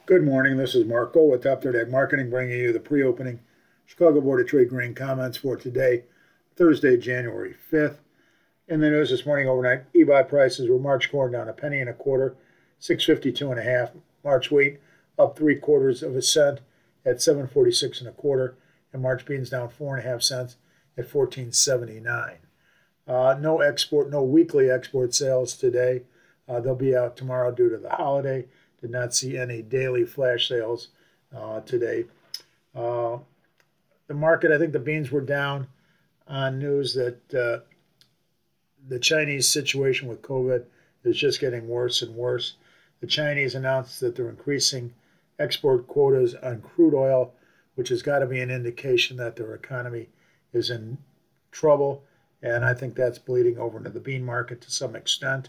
Good morning. This is Marco with Top Third Ag Marketing, bringing you the pre-opening Chicago Board of Trade grain comments for today, Thursday, January 5th. In the news this morning, overnight eBuy prices were March corn down a penny and a quarter, 6.52 and a half. March wheat up 3/4 of a cent at 7.46 and a quarter, and March beans down 4.5 cents at 14.79. No weekly export sales today. They'll be out tomorrow due to the holiday. Did not see any daily flash sales today. The market, I think the beans were down on news that the Chinese situation with COVID is just getting worse and worse. The Chinese announced that they're increasing export quotas on crude oil, which has got to be an indication that their economy is in trouble. And I think that's bleeding over into the bean market to some extent.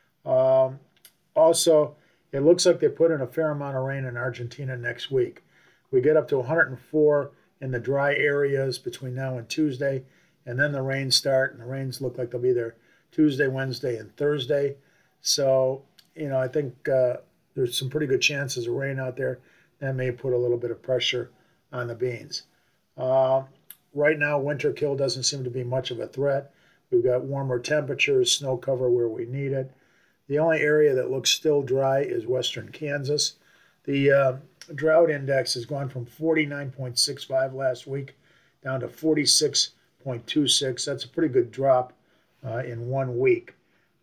Also, it looks like they put in a fair amount of rain in Argentina next week. We get up to 104 in the dry areas between now and Tuesday, and then the rains start, and the rains look like they'll be there Tuesday, Wednesday, and Thursday. So, I think there's some pretty good chances of rain out there. That may put a little bit of pressure on the beans. Right now, winter kill doesn't seem to be much of a threat. We've got warmer temperatures, snow cover where we need it. The only area that looks still dry is western Kansas. The drought index has gone from 49.65 last week down to 46.26. That's a pretty good drop in 1 week.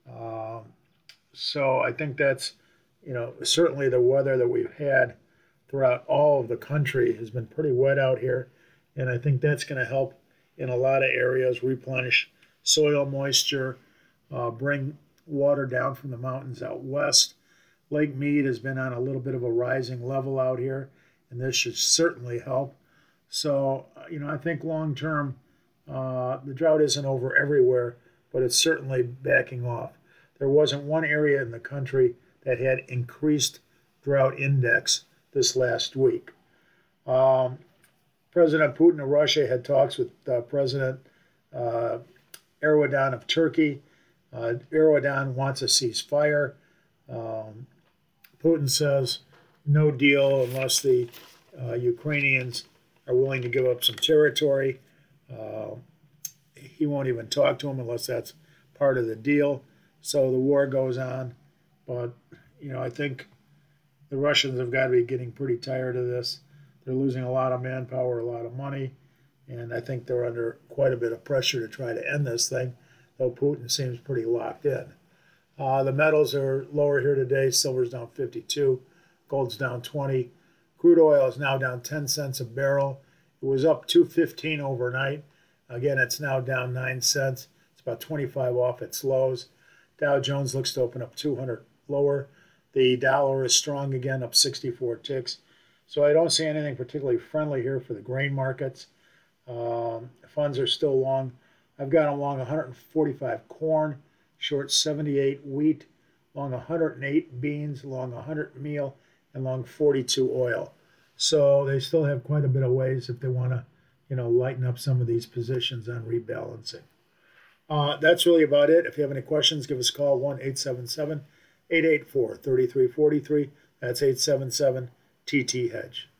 So I think that's, certainly the weather that we've had throughout all of the country has been pretty wet out here. And I think that's going to help in a lot of areas, replenish soil moisture, bring water down from the mountains out west. Lake Mead has been on a little bit of a rising level out here, and this should certainly help. So, I think long term, the drought isn't over everywhere, but it's certainly backing off. There wasn't one area in the country that had increased drought index this last week. President Putin of Russia had talks with President Erdogan of Turkey. Erdogan wants a ceasefire. Putin says no deal unless the Ukrainians are willing to give up some territory. He won't even talk to him unless that's part of the deal. So the war goes on. But, I think the Russians have got to be getting pretty tired of this. They're losing a lot of manpower, a lot of money, and I think they're under quite a bit of pressure to try to end this thing, though Putin seems pretty locked in. The metals are lower here today. Silver's down 52. Gold's down 20. Crude oil is now down 10 cents a barrel. It was up 2.15 overnight. Again, it's now down 9 cents. It's about 25 off its lows. Dow Jones looks to open up 200 lower. The dollar is strong again, up 64 ticks. So I don't see anything particularly friendly here for the grain markets. Funds are still long. I've got them long 145 corn, short 78 wheat, long 108 beans, long 100 meal, and long 42 oil. So they still have quite a bit of ways if they want to, lighten up some of these positions on rebalancing. That's really about it. If you have any questions, give us a call, 1-877-884-3343. That's 877-TT-HEDGE.